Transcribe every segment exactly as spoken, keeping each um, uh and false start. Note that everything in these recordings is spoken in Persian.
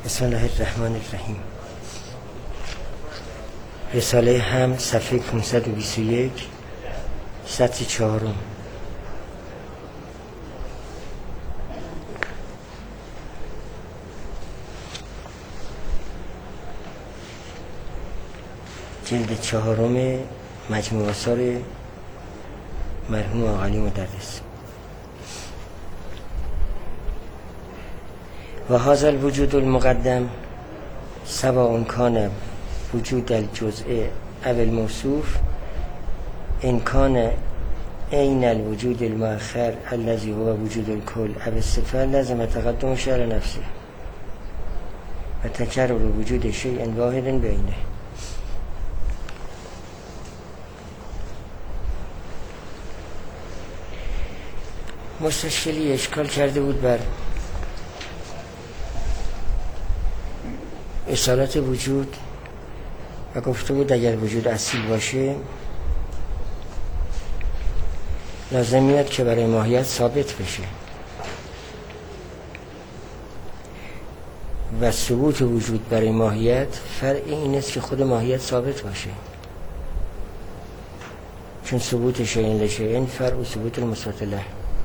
بسم الله الرحمن الرحیم. رساله حمد صفحه پانصد و بیست و یک، سطر چهارم. جلد چهارم مجموع آثار مرحوم آقایی مدرس. و هذا الوجود المقدم سواء كان وجود الجزء او الموصوف ان كان عین الوجود المؤخر الذي هو وجود الكل او الصفه لازم تقدم شعر نفسه و تکرر وجود شیء واحد بینه. مستشکلی اشکال کرده بود بر اصالت وجود و گفته بود اگر وجود اصیل باشه لازم میاد که برای ماهیت ثابت بشه و ثبوت وجود برای ماهیت فرع این است که خود ماهیت ثابت باشه، چون ثبوت شیء لشیء فرع ثبوت المثبت له.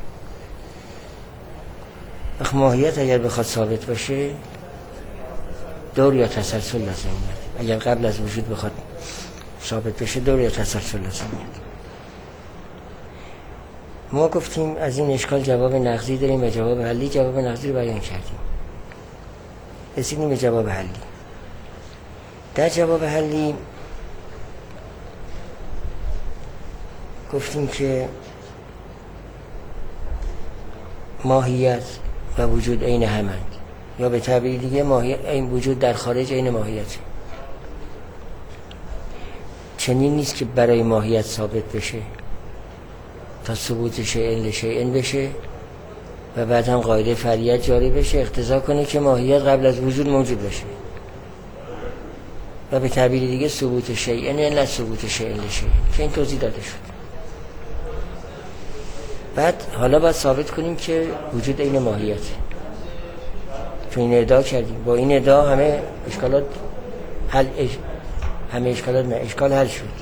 اخ ماهیت اگر بخواد ثابت باشه دور یا تسلسل لازم میاد. اگر قبل از وجود بخواد ثابت بشه دور یا تسلسل لازم میاد. ما گفتیم از این اشکال جواب نقضی داریم و جواب حلی. جواب نقضی رو بیان کردیم، رسیدیم به جواب حلی. در جواب حلی گفتیم که ماهیت و وجود عین همند، یا به تعبیر دیگه ماهیت این وجود در خارج عین ماهیت. چنین نیست که برای ماهیت ثابت بشه تا ثبوت شیء لشیء بشه و بعد هم قاعده فرعیت جاری بشه اقتضا کنه که ماهیت قبل از وجود موجود باشه و به تعبیر دیگه ثبوت شیء نه ثبوت شیء لشیء که این توضیح داده شد. بعد حالا باید ثابت کنیم که وجود عین ماهیت، چون این ادعا کردیم. با این ادعا همه اشکالات حل اش... همه اشکالات نه اشکال حل شد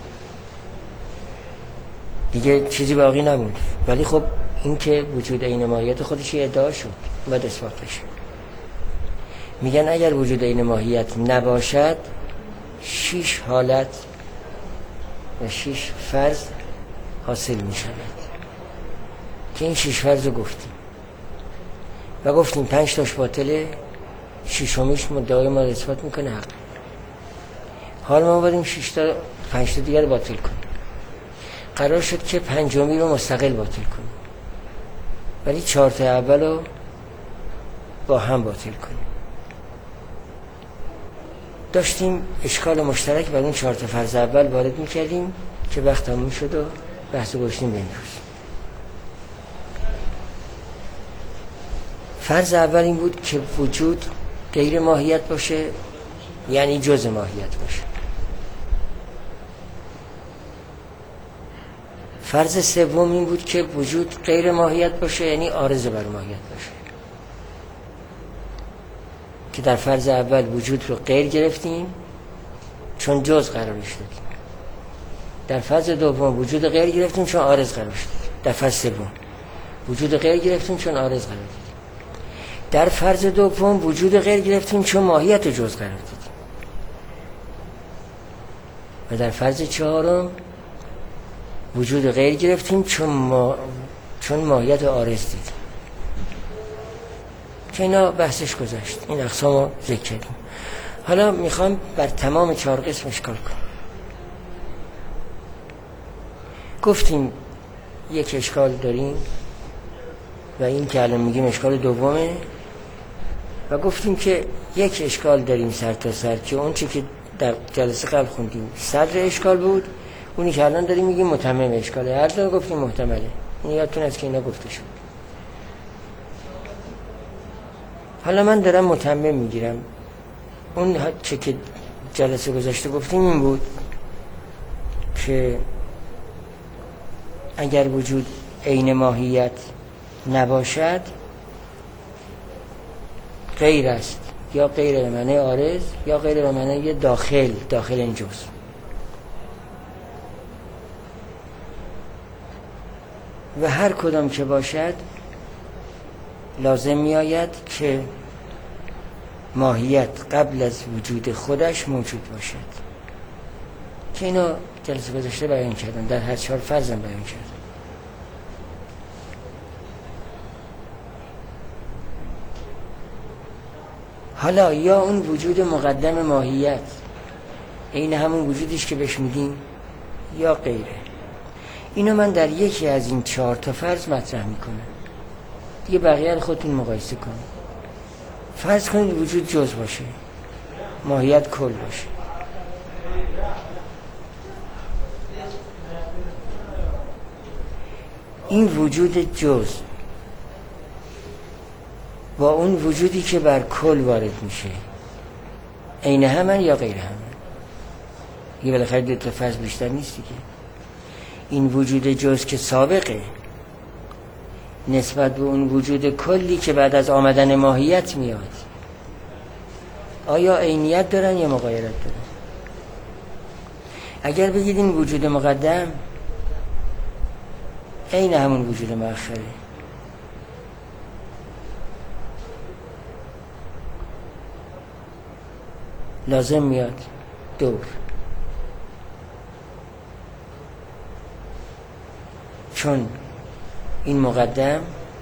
دیگه، چیزی باقی نموند. ولی خب این که وجود عین ماهیت خودش ادعا شد باید اثبات بشه. میگن اگر وجود عین ماهیت نباشد شش حالت و شش فرض حاصل میشود که این شش فرض رو گفتیم و گفتیم پنج تاش باطله، ششمیش مدعای ما رو اثبات میکنه حق. حال ما باید شش تا پنج تا دیگر رو باطل کنیم. قرار شد که پنجمی رو مستقل باطل کنیم ولی چهار تا اول رو با هم باطل کنیم. داشتیم اشکال مشترک بر اون چهار تا فرض اول وارد میکردیم که وقت تموم شد و بحث گوشتیم به امروز. فرض اول این بود که وجود غیر ماهیت باشه، یعنی جز ماهیت باشه. فرض سوم این بود که وجود غیر ماهیت باشه، یعنی عارض بر ماهیت باشه، که در فرض اول وجود رو غیر گرفتیم چون جز قرارش دادیم. در فرض دوم وجود غیر گرفتیم چون عارض قرار شد. در فرض سوم وجود غیر گرفتیم چون عارض قرار دادیم. در فرض دوم وجود غیر گرفتیم چون ماهیت جز قرار دادیم. و در فرض چهارم وجود غیر گرفتیم چون ما چون ماهیت عارض دیدیم که اینا بحثش گذشت. این اقسام رو ذکر کردیم. حالا میخوام بر تمام چهار قسم اشکال کنم. گفتیم یک اشکال داریم و این که الان میگیم اشکال دومه، و گفتیم که یک اشکال داریم سر تا سر که اون چی که در جلسه قبل خوندیم صدر اشکال بود، اونی که الان داریم میگیم متمم اشکاله. هر دو گفتیم محتمله. این یادتون است که اینا گفته شد. حالا من دارم متمم میگیرم. اون چی که جلسه گذشته گفتیم این بود که اگر وجود عین ماهیت نباشد غیر است، یا غیر به معنی عارض یا غیر به معنی داخل داخل این جزء. و هر کدام که باشد لازم می آید که ماهیت قبل از وجود خودش موجود باشد که اینو جلسه گذشته بیان کردم، در هر چهار فرضم بیان کردم. حالا یا اون وجود مقدم ماهیت این همون وجودیش که بهش میگیم یا غیره. اینو من در یکی از این چهار تا فرض مطرح میکنم دیگه، بقیه رو خودتون مقایسه کنید. فرض کنید وجود جز باشه، ماهیت کل باشه. این وجود جز با اون وجودی که بر کل وارد میشه عین همن یا غیر همن؟ یه بالاخره دو تا فرض بیشتر نیست دیگه. این وجود جز که سابقه نسبت به اون وجود کلی که بعد از آمدن ماهیت میاد، آیا عینیت دارن یا مغایرت دارن؟ اگر بگید این وجود مقدم عین همون وجود مؤخره، لازم میاد دور. چون این مقدم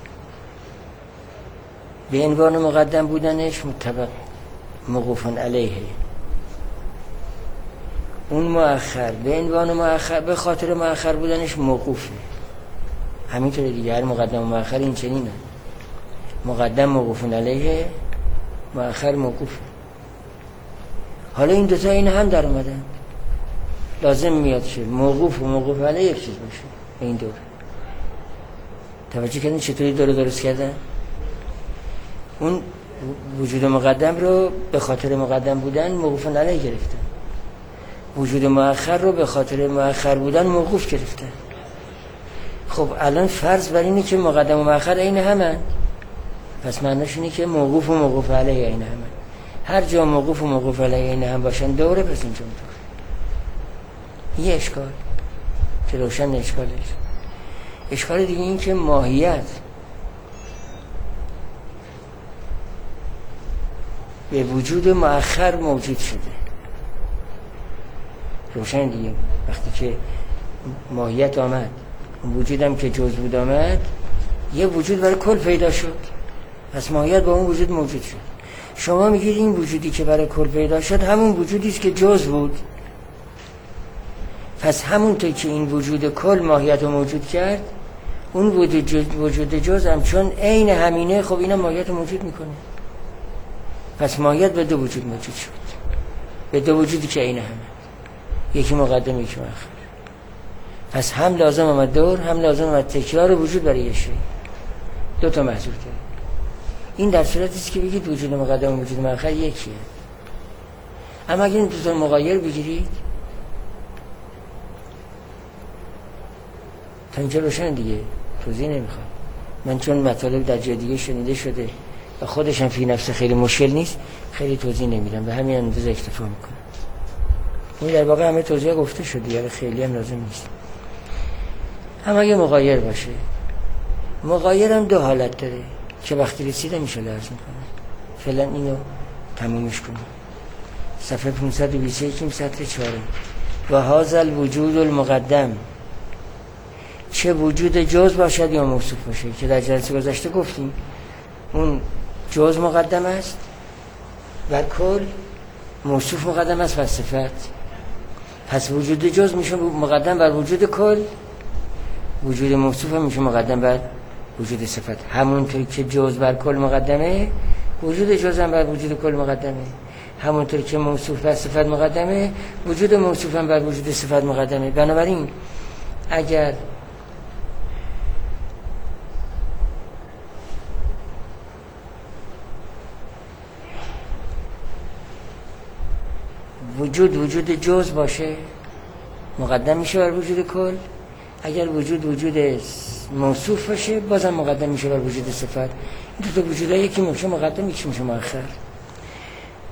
به عنوان مقدم بودنش متبق موقوف علیه، اون مؤخر به عنوان مؤخر به خاطر مؤخر بودنش موقوفه. همینطور دیگه هر مقدم و مؤخر این چنینه، مقدم موقوف علیه، مؤخر موقوفه. حالا این دوتا این هم در اومدن، لازم میاد شه موقوف و موقوف علیه یک چیز باشه. این دور توجه کردین چطوری دور درست کردن؟ اون وجود مقدم رو به خاطر مقدم بودن موقوف علیه گرفتن، وجود مؤخر رو به خاطر مؤخر بودن موقوف گرفتن. خب الان فرض بر اینه که مقدم و مؤخر عین همن، پس معناش اینه که موقوف و موقوف علیه عین همن. هر جا موقوف و موقوف علیه عین هم باشن دوره، پس اینجا دوره. یه اشکال که روشن اشکالش. اشکال دیگه این که ماهیت به وجود مؤخر موجود شده. روشن دیگه وقتی که ماهیت آمد، اون وجودم که جز بود آمد، یه وجود برای کل پیدا شد، پس ماهیت با اون وجود موجود شد. شما میگید این وجودی که برای کل پیدا شد همون وجودی است که جز بود، پس همونطور که این وجود کل ماهیت رو موجود کرد، اون وجود جز, وجود جز هم چون عین همینه، خب اینا ماهیت رو موجود میکنه. پس ماهیت به دو وجود موجود شد، به دو وجودی که عین همه، یکی مقدم یکی مؤخر. پس هم لازم آمد دور، هم لازم آمد تکرار وجود برای یه شی، دو تا محضور داره. این در صورتی است که بگید وجود مقدم و وجود مؤخر یکیه. اما اگه این دو تا مغایر بگیرید، تا اینجا روشن دیگه، توضیح نمیخواد. من چون مطالب در جای دیگه شنیده شده و خودشم فی نفس خیلی مشکل نیست، خیلی توضیح نمیدم، به همین اندازه اکتفا میکنم. این در واقع همه توضیح گفته شده دیگه، خیلی هم لازم نیست. اما اگه مغایر باشه، مغایر هم دو حالت داره که وقتی رسیده میشه لرز میکنه. فعلا اینو تمومش کنیم. صفحه پانصد و بیست و یک سطر چهارم. و هذا الوجود المقدم، چه وجود جز باشد یا موصوف باشه، که در جلسه گذشته گفتیم اون جز مقدم است و کل موصوف مقدم است و صفت. پس وجود جز میشه مقدم بر وجود کل، وجود موصوف هم میشه مقدم بر وجود صفت. همونطور که جز بر کل مقدمه، وجود جز هم بر وجود کل مقدمه. همونطور که موصوف بر صفت مقدمه، وجود موصوف هم بر وجود صفت مقدمه. بنابراین اگر وجود وجود جز باشه، مقدم میشه بر وجود کل. اگر وجود وجود موصوف باشه، بازم مقدم میشه بر وجود صفت. این دو تا وجودها یکی میشه مقدم، یکی میشه مؤخر.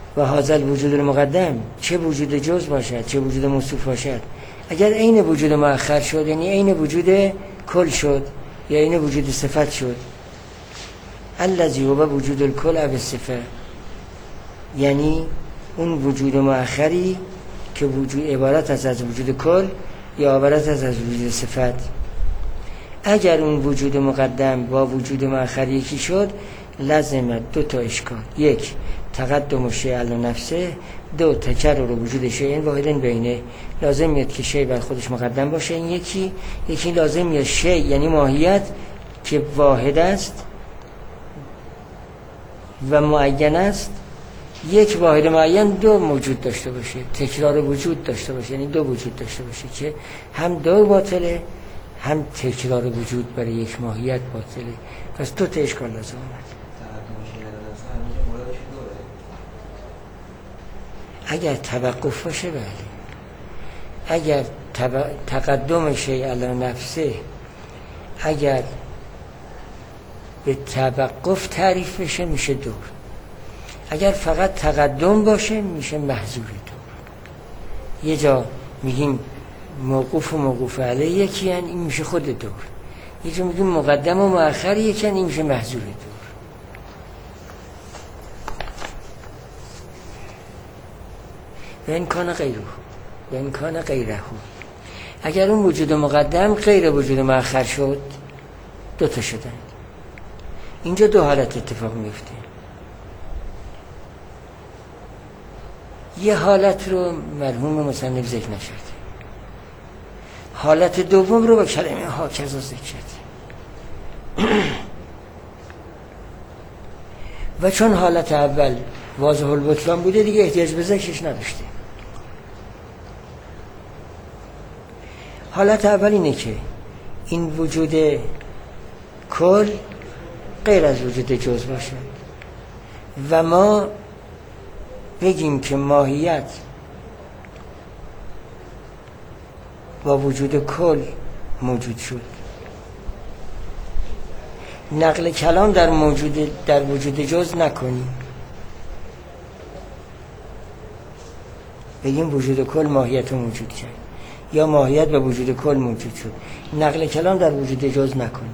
و هذا الوجود المقدم، چه وجود جز باشد چه وجود موصوف باشد، اگر عین وجود مؤخر شد یعنی عین وجود کل شد یا عین وجود صفت شد. الذی هو وجود الکل او الصفه، یعنی اون وجود مؤخری که وجود عبارت است از وجود کل یا عبارت است از وجود صفت. اگر اون وجود مقدم با وجود مؤخر یکی شد لازم دو تا اشکال: یک تقدم شیء علی نفسه، دو تکرر وجود شیء واحد بینه. لازم میاد که شیء بر خودش مقدم باشه، این یکی یکی لازم میاد شیء یعنی ماهیت که واحد است و معین است، یک واحد معین دو موجود داشته باشه، تکرار وجود داشته باشه، یعنی دو وجود داشته باشه که هم دو باطله هم تکرار وجود برای یک ماهیت باطله. پس دو تا اشکال لازم اومد. اگر توقف باشه بله، اگر تقدم شیء علی نفسه اگر به توقف تعریف بشه میشه دور، اگر فقط تقدم باشه میشه محظور دور. یه جا میگیم موقوف و موقوف علیه یکی هن، این میشه خود دور. یه جا میگیم مقدم و مؤخر یکی هن، این میشه محظور دور. و امکان غیره و امکان غیره، اگر اون وجود مقدم غیر وجود مؤخر شد دو تا شدن. اینجا دو حالت اتفاق میفته. یه حالت رو مرحوم مصنف ذکر نشده، حالت دوم رو با کلمه هاکذا ذکر کرده. و چون حالت اول واضح البطلان بوده دیگه احتیاج به ذکرش نداشته. حالت اول اینه که این وجود کل غیر از وجود جز باشه و ما بگیم که ماهیت با وجود کل موجود شد. نقل کلام در موجود در وجود جز نکنیم، بگیم وجود کل ماهیت رو موجود کرد یا ماهیت به وجود کل موجود شد. نقل کلام در وجود جز نکنیم.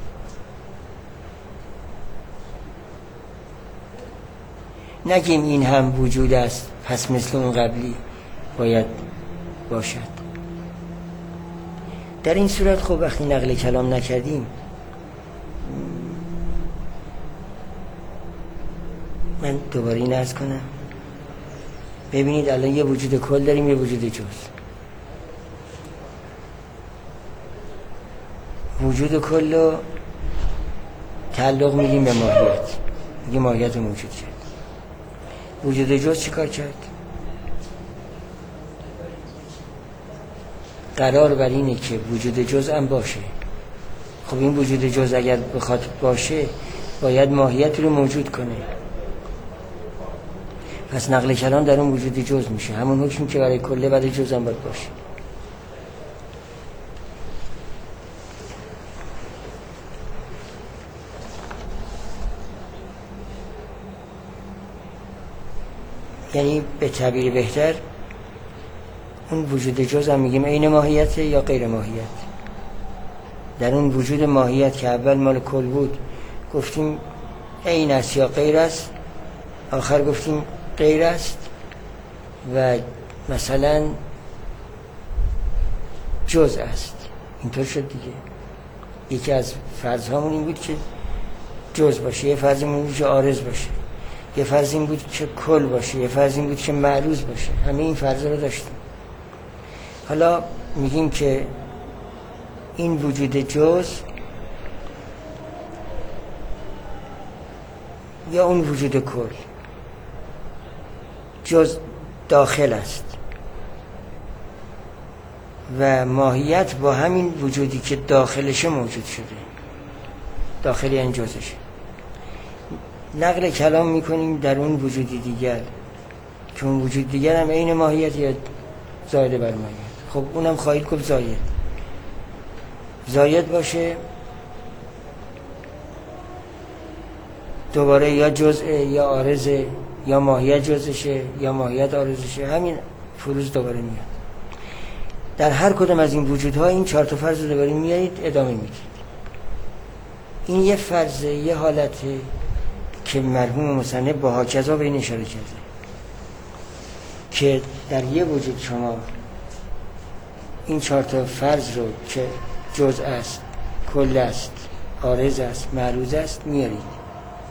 نگیم این هم وجود است پس مثل اون قبلی باید باشد. در این صورت خب وقتی نقل کلام نکردیم من دوباره این عرض کنم، ببینید الان یه وجود کل داریم یه وجود جز. وجود کل رو تعلق میدیم به ماهیت، میگه ماهیت رو موجود کرد. وجود جز چی کار کرد؟ قرار بر اینه که وجود جز هم باشه. خب این وجود جز اگر بخواد باشه باید ماهیت رو موجود کنه، پس نقل کلام در اون وجود جز میشه، همون حکمی که برای کله برای جز هم باید باشه. یعنی به تعبیر بهتر اون وجود جز هم میگیم عین ماهیت یا غیر ماهیت. در اون وجود ماهیت که اول مال کل بود گفتیم عین است یا غیر است، آخر گفتیم غیر است و مثلا جز است. اینطور شد دیگه. یکی از فرض هامون این بود که جز باشه، یه فرض این بود که عارض باشه، یه فرض این بود که کل باشه، یه فرض این بود که معروض باشه. همه این فرض رو داشتیم. حالا میگیم که این وجود جز یا اون وجود کل، جز داخل است و ماهیت با همین وجودی که داخلشه موجود شده، داخل این جزشه. نقل کلام میکنیم در اون وجودی دیگر که اون وجود دیگر هم عین ماهیت یا زاید بر ماهیت. خب اونم خواهید گفت زاید زاید باشه دوباره یا جزء یا عارض یا ماهیت جزشه یا ماهیت عارضشه، همین فروز دوباره میاد. در هر کدام از این وجودها این چهار تا فرض رو دوباره میارید ادامه میدید. این یه فرضه، یه حالته که مرحوم مصنف با هاکذا به این اشاره کرده که در یه وجود شما این چهار تا فرض رو که جزء است، کل است، عارض است، معروض است میارید.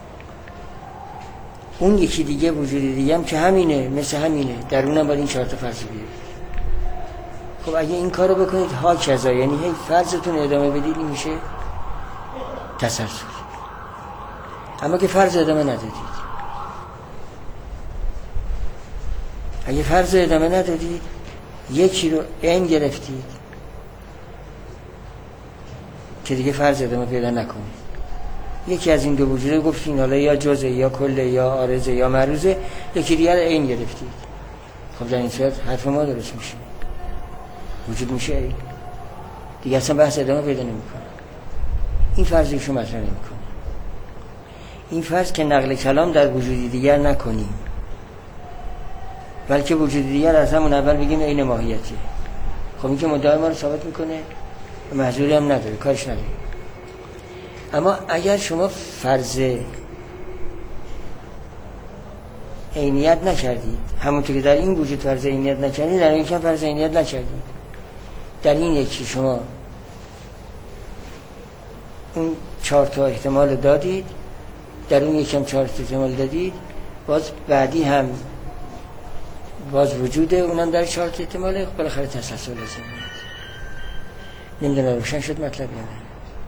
اون یکی دیگه وجود دیگه هم که همینه، مثل همینه، در اونم باید این چهار تا فرض رو بیارید. خب اگه این کارو بکنید هاکذا، یعنی هی فرضتون ادامه بدید، این میشه تسلسل. اما که فرض ادامه ندادید، اگه فرض ادامه ندادید یکی رو عین گرفتید که دیگه فرض ادامه پیدا نکنید. یکی از این دو وجوده گفتین حالا یا جزء یا کل یا عارض یا معروضه، یکی دیگه رو عین گرفتید. خب در این صورت حرف ما درست میشه، وجود میشه این دیگه، اصلا بحث ادامه پیدا نمیکنه. این فرض ایشون مطرح نمیکنه. این فرض که نقل کلام در وجودی دیگر نکنیم، بلکه وجودی دیگر از همون اول بگیم عین ماهیتی. خب این که مدعای ما رو ثابت میکنه، محذوری هم نداره، کارش نداره. اما اگر شما فرض عینیت نکردید، همونطور که در این وجود فرض عینیت نکردید، در این یکم فرض عینیت نکردید. در این یکی شما اون چهار تا احتمال دادید، در اون یکم چهار تا احتمال دادید، باز بعدی هم باز وجوده، اونم در چهار تا احتماله، بالاخره تسلسل لازم میاد. نمیدونم روشن شد مطلب یا نه؟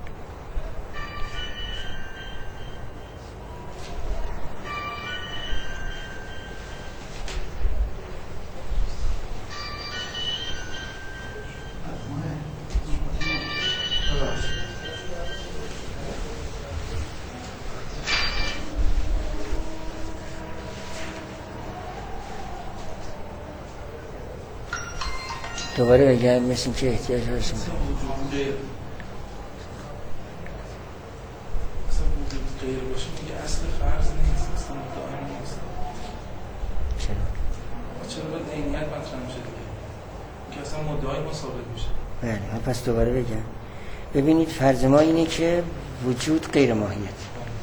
دوباره بگم مثل که احتیاج هستم. اصلا وجود غیر اصلا وجود غیر باشه میگه اصل فرض نیست، اصلا مدعا نیست. چرا؟ چرا باید عینیت مطرح میشه دیگه که اصلا مدعای ما ثابت میشه؟ بله، پس دوباره بگم. ببینید فرض ما اینه که وجود غیر ماهیت.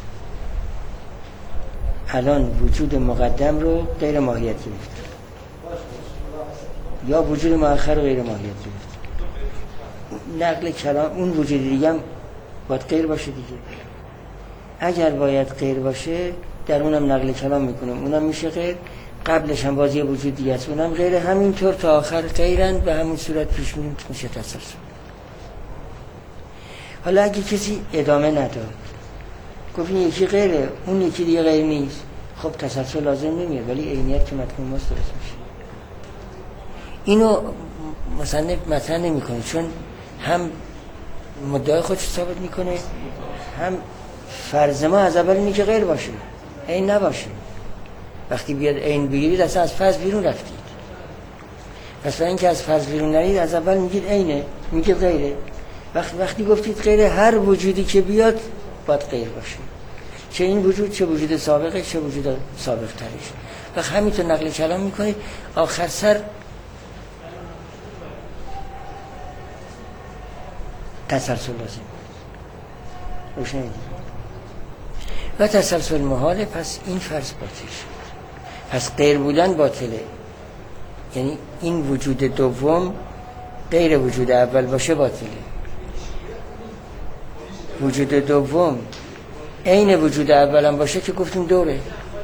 الان وجود مقدم رو غیر ماهیت گرفت، یا وجود مؤخر غیر ماهیت گرفت. نقل کلام اون وجود دیگه هم باید غیر باشه دیگه. اگر باید غیر باشه در اونم نقل کلام میکنم، اونم میشه غیر، قبلش هم بازی وجود دیگه است، اونم غیر، همینطور تا آخر غیرند، به همین صورت پیش میریم میشه تسلسل. حالا اگه کسی ادامه نداد، گفت این یکی غیره، اون یکی دیگه غیر نیست، خب تسلسل لازم نمیاد، ولی عینیت که مطمئن ماست درست میشه. اینو مصنف مطرح نمیکنه، چون هم مدعای خودش ثابت میکنه، هم فرض ما از اول اینه که غیر باشه، عین نباشه. وقتی بیاد عین بگیرید اصلا از فرض بیرون رفتید. پس برای اینکه از فرض بیرون نرید از اول میگید عینه، میگید غیره. وقتی وقتی گفتید غیره، هر وجودی که بیاد باید غیر باشه، چه این وجود چه وجود سابقه چه وجود سابق ترش. وقت همینطور نقل کلام میکنید، آخر سر تسلسل لازم روشن دید و تسلسل محاله. پس این فرض باطل شد. پس غیر بودن باطله، یعنی این وجود دوم غیر وجود اول باشه باطله. وجود دوم عین وجود اول هم باشه که گفتیم دوره،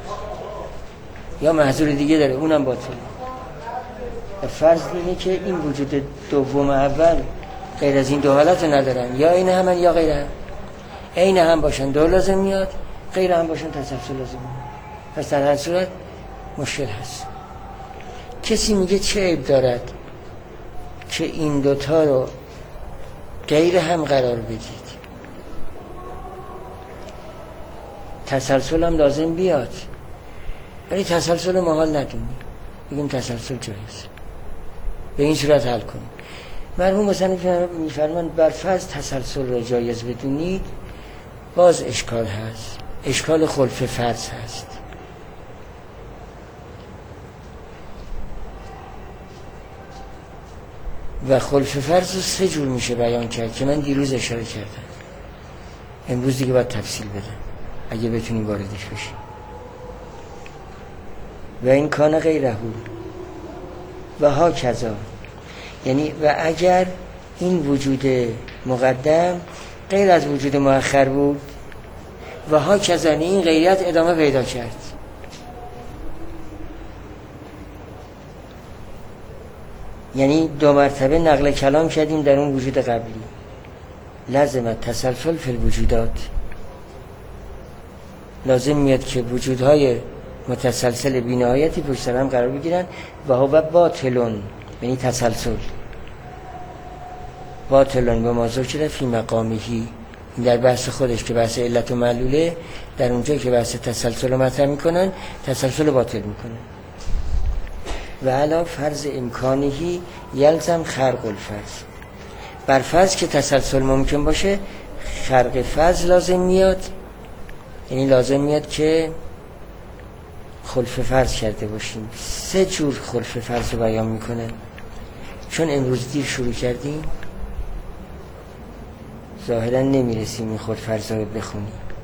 یا محذور دیگه داره، اونم باطله. فرض اینه که این وجود دوم اول غیر از این دو حالت ندارن، یا این همن یا غیر هم. عین هم باشن دو لازم میاد، غیر هم باشن تسلسل لازم میاد. پس در هر صورت مشکل هست. کسی میگه چه عیب دارد که این دوتا رو غیر هم قرار بدید، تسلسل هم لازم بیاد، ولی تسلسل محال ندونی، بگیم تسلسل جایز، به این صورت حل کنیم. مرحوم مثلا میفرمان بر فرض تسلسل را جایز بدونید، باز اشکال هست، اشکال خلف فرض هست. و خلف فرض رو سه جور میشه بیان کرد که من دیروز اشاره کردم. امروز دیگه باید تفصیل بدم اگه بتونیم واردش بشیم. و این کان غیره و ها کذا، یعنی و اگر این وجود مقدم غیر از وجود مؤخر بود و ها کذا، این غیریت ادامه پیدا کرد. یعنی دو مرتبه نقل کلام کردیم در اون وجود قبلی. لازم تسلسل فی الوجودات، لازم میاد که وجودهای متسلسل بی‌نهایتی پشت سر هم قرار بگیرن و هو باطلون، یعنی تسلسل باطلون و ما ذکر فی مقامهی، در بحث خودش که بحث علت و معلوله، در اونجا که بحث تسلسل رو مطرح میکنن تسلسل باطل میکنن. و علا فرض امکانهی یلزم خرق الفرض، بر فرض که تسلسل ممکن باشه خرق فرض لازم میاد، یعنی لازم میاد که خلف فرض کرده باشیم. سه جور خلف فرض رو بیان میکنن. چون امروز دیر شروع کردیم ظاهرا نمیرسیم این خلف فرض رو بخونیم.